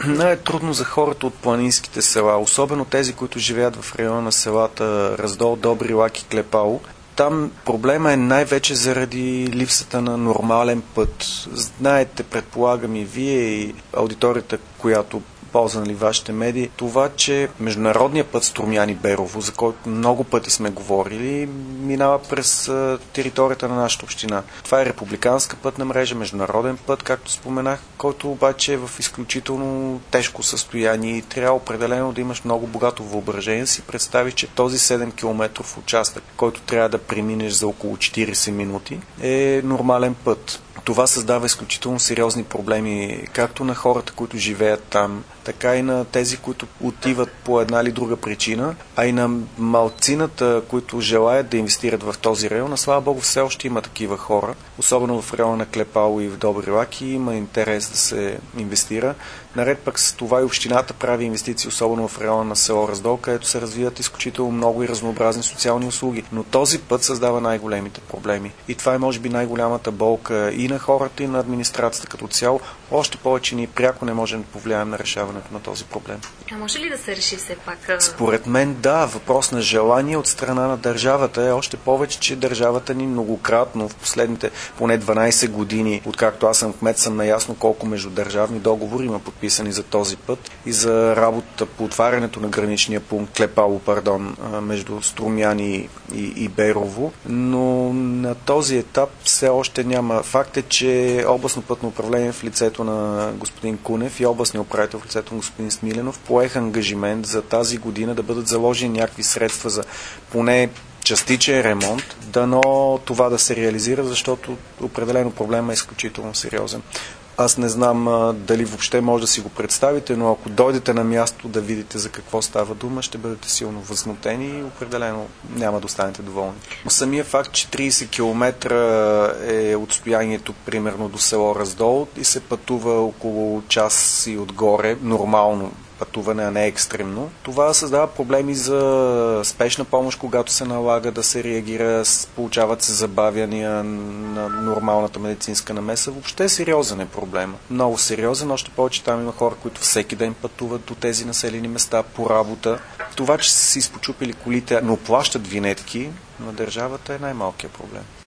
Най-трудно за хората от планинските села, особено тези, които живеят в района на селата Раздол, Добри лак и Клепало. Там проблема е най-вече заради липсата на нормален път. Знаете, предполагам и вие, и аудиторията, която ползвали вашите медии, това, че международният път Струмяни-Берово, за който много пъти сме говорили, минава през територията на нашата община. Това е републиканска пътна мрежа, международен път, както споменах, който обаче е в изключително тежко състояние и трябва определено да имаш много богато въображение. Си представи, че този 7 км участък, който трябва да преминеш за около 40 минути, е нормален път. Това създава изключително сериозни проблеми както на хората, които живеят там, така и на тези, които отиват по една или друга причина, а и на малцината, които желаят да инвестират в този район. А слава Богу, все още има такива хора, особено в района на Клепало и в Добри лаки, има интерес да се инвестира. Наред пък с това и общината прави инвестиции, особено в района на село Раздол, където се развиват изключително много и разнообразни социални услуги. Но този път създава най-големите проблеми. И това е, може би, най-голямата болка и на хората, и на администрацията като цяло. Още повече ние пряко не можем да повлияем на решаването на този проблем. А може ли да се реши все пак? Според мен, да. Въпрос на желание от страна на държавата е, още повече, че държавата ни многократно в последните поне 12 години, откакто аз съм кмет, съм наясно колко междудържавни договори има подписани за този път и за работа по отварянето на граничния пункт Клепало, между Струмяни и Берово, но на този етап все още няма. Факт е, че областно пътно управление в лицето на господин Кунев и областния управител в лицето на господин Смиленов поеха ангажимент за тази година да бъдат заложени някакви средства за поне частичен ремонт, дано това да се реализира, защото определено проблема е изключително сериозен. Аз не знам дали въобще може да си го представите, но ако дойдете на място да видите за какво става дума, ще бъдете силно възмутени и определено няма да останете доволни. Самия факт, че 30 км е отстоянието примерно до село Раздол и се пътува около час и отгоре, нормално пътуване, а не екстремно. Това създава проблеми за спешна помощ, когато се налага да се реагира, получават се забавяния на нормалната медицинска намеса. Въобще сериозен е проблема. Много сериозен, още повече там има хора, които всеки ден пътуват до тези населени места по работа. Това, че са си изпочупили колите, но плащат винетки на държавата, е най-малкият проблем.